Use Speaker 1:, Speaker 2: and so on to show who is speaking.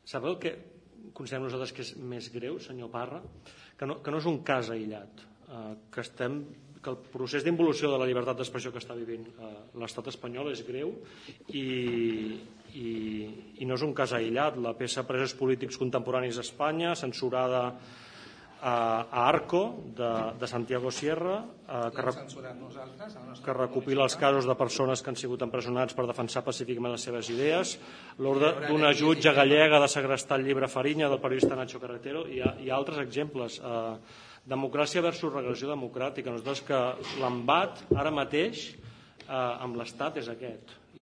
Speaker 1: Sabeu el que considerem nosaltres que és més greu, senyor Parra? Que no és un cas aïllat, que el procés d'involució de la llibertat d'expressió que està vivint l'estat espanyol és greu i no és un cas aïllat. La peça Presos polítics contemporanis a Espanya, censurada a Arco, de Santiago Sierra, que recopila els casos de persones que han sigut empresonats per defensar pacíficament les seves idees, l'ordre d'una jutge gallega de segrestar el llibre Fariña del periodista Nacho Carretero i altres exemples. Democràcia versus regressió democràtica. Nosaltres que l'embat ara mateix amb l'Estat és aquest.